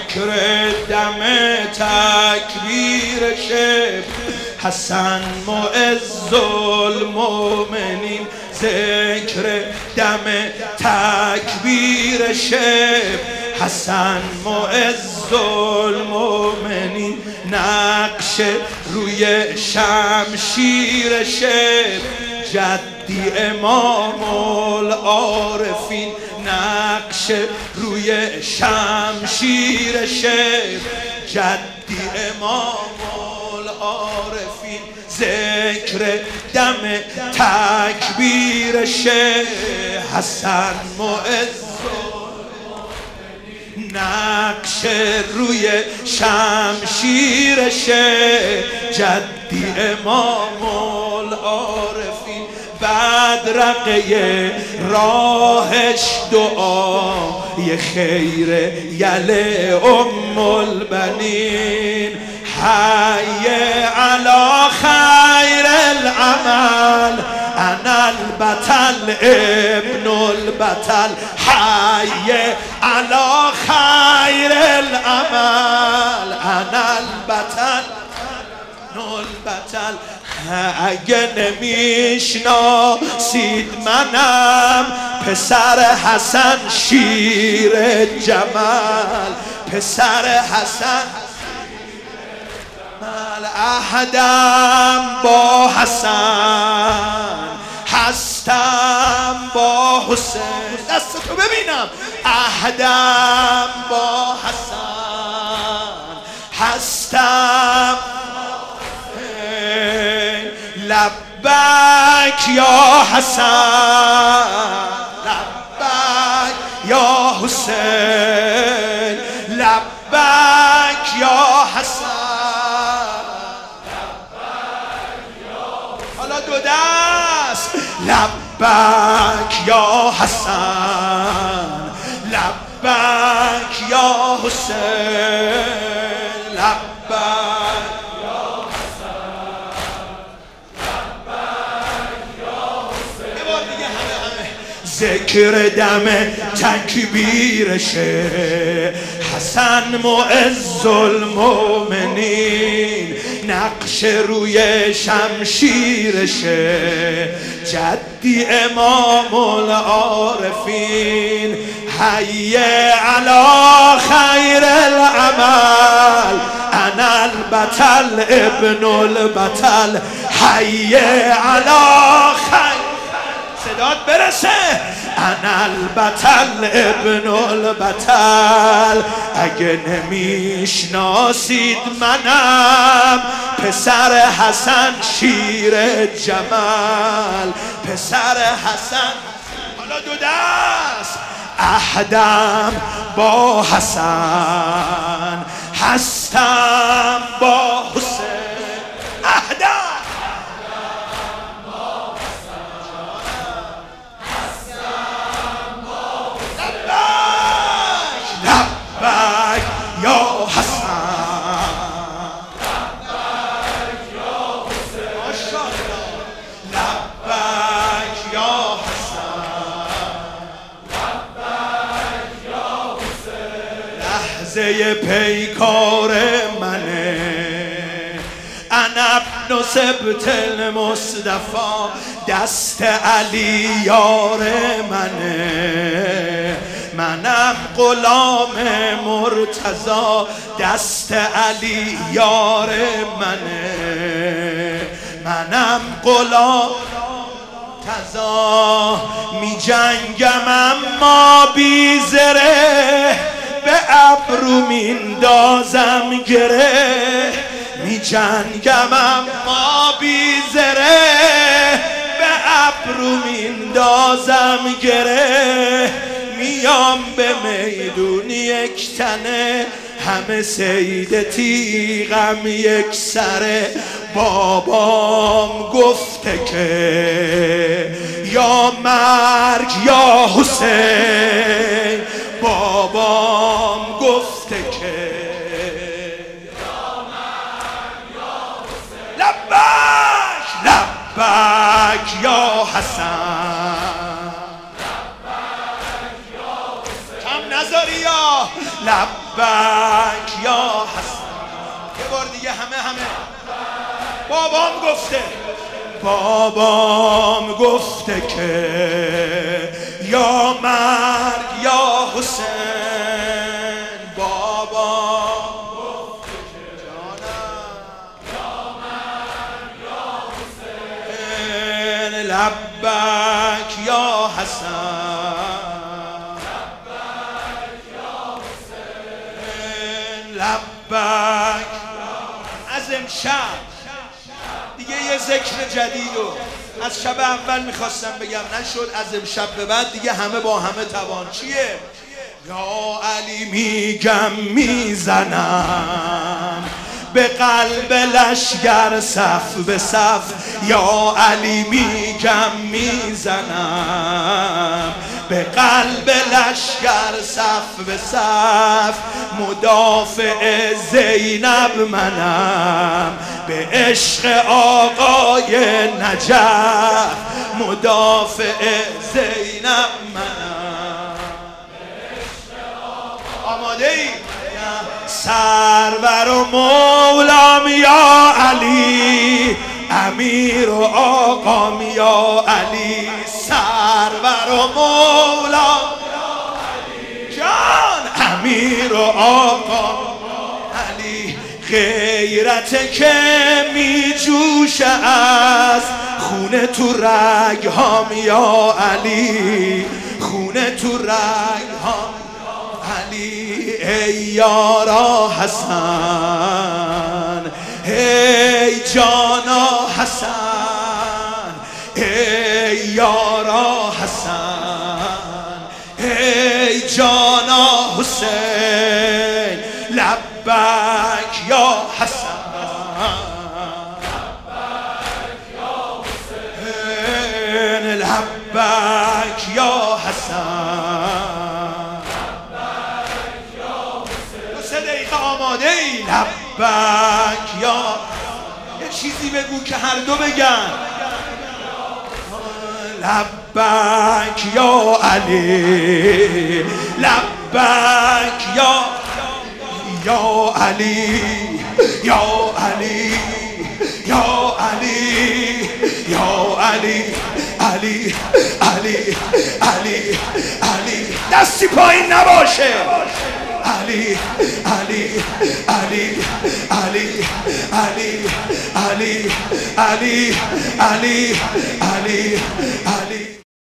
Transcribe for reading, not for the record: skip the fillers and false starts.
ذکر دم تکبیر شب حسن معز المؤمنین، ذکر دم تکبیر شب حسن معز المؤمنین، نقش روی شمشیر شب جدی امام العارفین، نقش روی شمشیر شب جدی امام العارفین، ذکر دم تکبیر شب حسن معز، نقش روی شمشیر شب جدی امام العارفین، بدرقه راهش دعای خیر یله ام البنین، حی علی خیر العمل انا البطل ابن البطل، حی علی خیر العمل انا البطل البطل. اگه نمیشناسید منم پسر حسن شیر جمال، پسر حسن احدم با حسن هستم با حسین، دستتو ببینم، احدم با حسن هستم، لبک یا حسن لبک یا حسین، لبک یا حسن، حالا دو دست، لبک یا حسن لبک یا حسین، لبک ذکر دم تکبیرشه حسن معز المؤمنین، نقش روی شمشیرشه جدی امام العارفین، حی علی خیر العمل انا البطل ابن البطل، حی علی خیر، صدات برسه، انا البطل ابن البطل. اگه نمیشناسید منم پسر حسن شیر جمال، پسر حسن، حالا دو دست، احدم با حسن هستم با حسین، احدم یا حسن لبک یا حسین، ماشاءالله، لبک یا حسن لبک یا حسین، لحظه پیکار منه انا ابن سبط المصطفى، دست علی یار منه، منم غلام مرتضی، دست علی یار منه، منم غلام مرتضی، می جنگم اما بی زره، به ابرو میندازم گره، می جنگم اما بی زره، به ابرو میندازم گره، میام به میدون یک تنه، همه صید تیغم یک سره، بابام گفته که یا مرگ یا حسین، بابام گفته که یا مرگ یا حسین، لبک لبک یا حسن، نذاری یا لب لبک یا حسن. یه بار دیگه همه بابام گفته که یا مرگ یا حسین. بابام گفته که جانم یا مرگ یا حسین. لبک یا حسن، لبک یا حسین، لبک. از امشب دیگه یه ذکر جدید رو از شب اول میخواستم بگم نشد، از امشب به بعد دیگه همه با همه توان. چیه؟ یا علی میگم میزنم به قلب لشگر صف به صف. یا علی میگم میزنم به قلب لشگر صف به صف. مدافع زینب منم به عشق آقای نجف. مدافع زینب منم به عشق آقای. آماده ای؟ سرور و مولام یا علی، امیر و آقام یا علی. سرور و مولام جان، امیر و آقام علی. غیرت که می جوشه از خونه تو رگهام یا علی. خونه تو رگهام علی. ای یارا حسن، ای جانا حسن، ای یارا حسن، ای جانا حسین. لبک یا حسن، لبک یا حسین، لبک یا حسن. آماده ای؟ لبک یا. یه چیزی بگو که هر دو بگن. لبک یا علی، لبک یا علی، یا علی، یا علی، یا علی، علی علی علی علی. دستی پایین نباشه. علی علی علی علی علی علی علی علی علی علی.